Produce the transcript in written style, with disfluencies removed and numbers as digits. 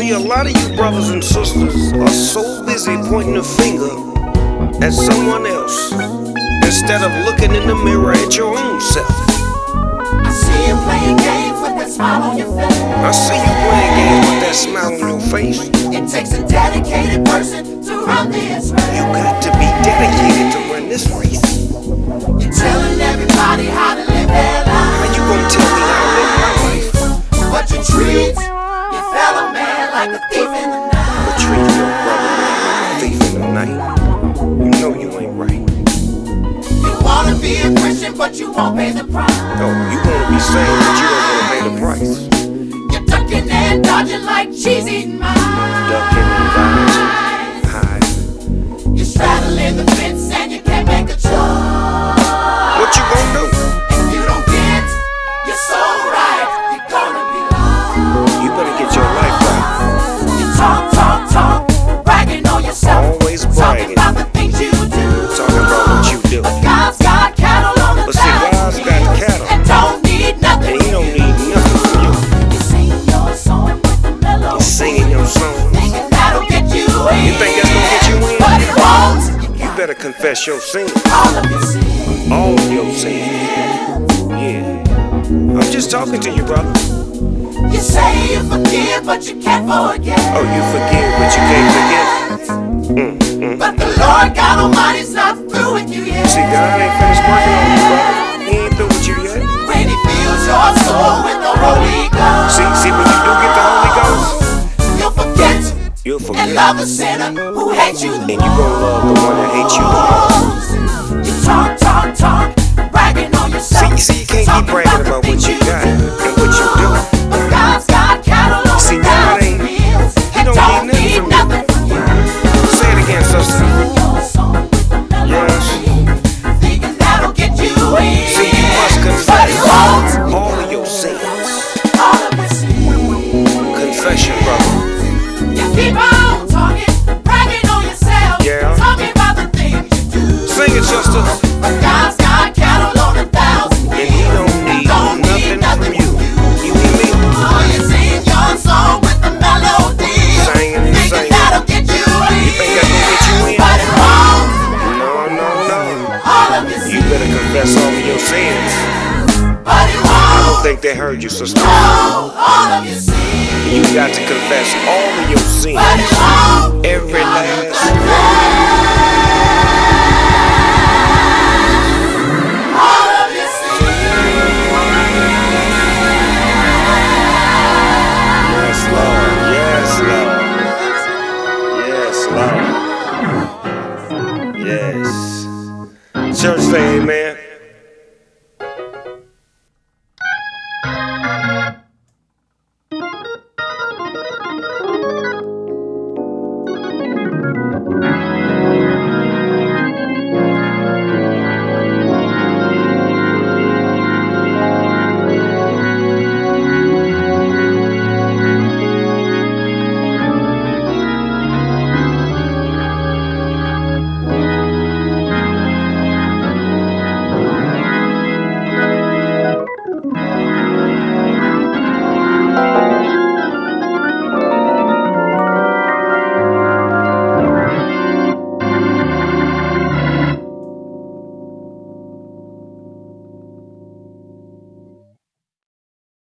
See, a lot of you brothers and sisters are so busy pointing a finger at someone else instead of looking in the mirror at your own self. I see you playing games with that smile on your face. I see you playing games with that smile on your face. It takes a dedicated person to run this race. You got to be dedicated to run this race. You're telling everybody how to live their life. How you gonna tell me how to live my life? But you treat your fellow man like a thief in the night. But treat your brother man like a thief in the night. You know you ain't right. You wanna be a Christian, but you won't pay the price. No, you wanna be saved, but you don't wanna pay the price. You're ducking and dodging like cheese eating mice. Ducking and dodging, hiding. You're straddling the fence and you can't make a choice. What you gonna do? If you don't get your soul right, you're gonna be lost. You better get your life right. You talk, bragging on yourself. Always Talking bragging. about the things you do. Talking about what you do. But God's got cattle on the But see, God's got cattle. and don't need nothing. And he don't need nothing from you. You're singing your song with the melody. You're singing your songs. Thinking that'll get you in. You think that's gonna get you in? But it won't. You better confess your sins. All of your sins. All of your sins. Yeah. I'm just talking to you, brother. You say you forgive, but you can't forget. Oh, you forgive, but you can't forget. But the Lord God Almighty's not through with you yet. See, God ain't finished working on you, brother. He ain't through with you yet. When He fills your soul with the Holy Ghost. See, when you do get the Holy Ghost, You'll forget. you'll And forget. love the sinner who hates you the And you gonna love the one that hates you the most. You talk, bragging on yourself. See, you can't keep bragging about what you got and what you do. But God's got cattle on See, the God thousand ain't- hills. He And don't need need nothing from you. nothing from you. Say it again, sister. Singing your song with the melody. Thinking that'll get you in. See, you must But confess it won't. all of your sins. All of your sins. Confession, brother. You keep on talking, bragging on yourself. Yeah. Talking about the things you do. Sing it, sister. But God's got cattle on a thousand And he don't need nothing from you. You hear me? Oh, you sing your song with the melody. Singing and Thinking singing. that'll get you in. You think that's gonna get you in? But it won't. No. All of your You sins. better confess all of your sins. But it I won't. think they heard you, sister. Oh, all of your sins. You got to confess all of your sins. But it won't. Every last Confess.